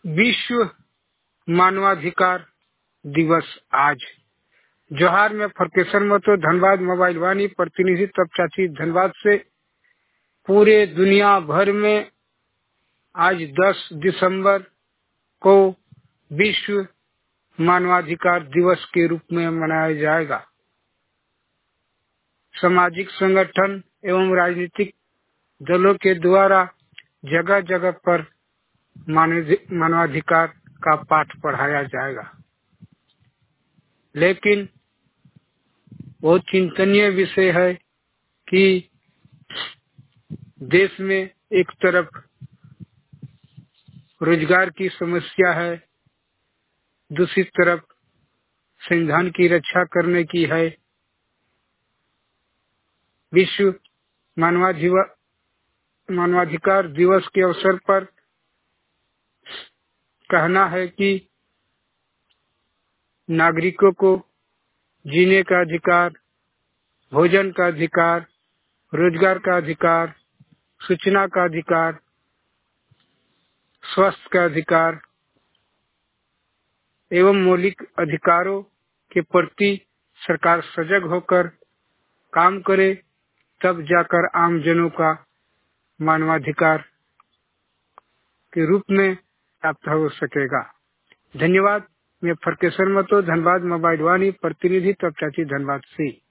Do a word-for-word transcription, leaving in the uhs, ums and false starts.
विश्व मानवाधिकार दिवस आज। जोहार में फरकेसर मतो धनबाद मोबाइल वाणी प्रतिनिधि तब चाची धनबाद से पूरे दुनिया भर में आज दस दिसंबर को विश्व मानवाधिकार दिवस के रूप में मनाया जाएगा। सामाजिक संगठन एवं राजनीतिक दलों के द्वारा जगह जगह पर मानवाधिकार का पाठ पढ़ाया जाएगा। लेकिन बहुत चिंतनीय विषय है कि देश में एक तरफ रोजगार की समस्या है, दूसरी तरफ संविधान की रक्षा करने की है। विश्व मानवाधिकार दिवस के अवसर पर कहना है कि नागरिकों को जीने का अधिकार, भोजन का अधिकार, रोजगार का अधिकार, सूचना का अधिकार, स्वास्थ्य का अधिकार एवं मौलिक अधिकारों के प्रति सरकार सजग होकर काम करे, तब जाकर आम जनों का मानवाधिकार के रूप में प्राप्त हो सकेगा। धन्यवाद। मैं फरकेसर मतो धनबाद मोबाइल वाणी प्रतिनिधि तब चाची धनबाद से।